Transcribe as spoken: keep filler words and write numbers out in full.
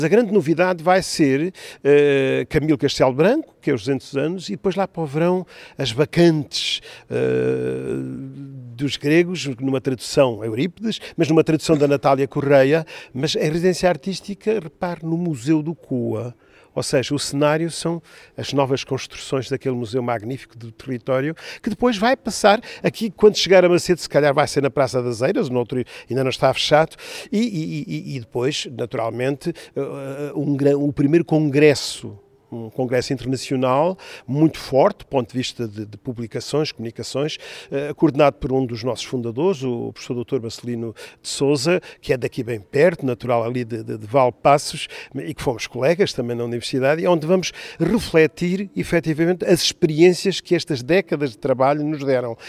A grande novidade vai ser uh, Camilo Castelo Branco, que é os duzentos anos, e depois lá para o verão as bacantes uh, dos gregos, numa tradução Eurípides, mas numa tradução da Natália Correia, mas em residência artística, repare, no Museu do Coa. Ou seja, o cenário são as novas construções daquele museu magnífico do território, que depois vai passar aqui, quando chegar a Macedo, se calhar vai ser na Praça das Eiras, no outro ainda não está fechado, e, e, e depois, naturalmente, um, um primeiro congresso, um congresso internacional muito forte, do ponto de vista de, de publicações, comunicações, eh, coordenado por um dos nossos fundadores, o professor doutor Marcelino de Sousa, que é daqui bem perto, natural ali de, de, de Valpassos, e que fomos colegas também na universidade, e onde vamos refletir, efetivamente, as experiências que estas décadas de trabalho nos deram.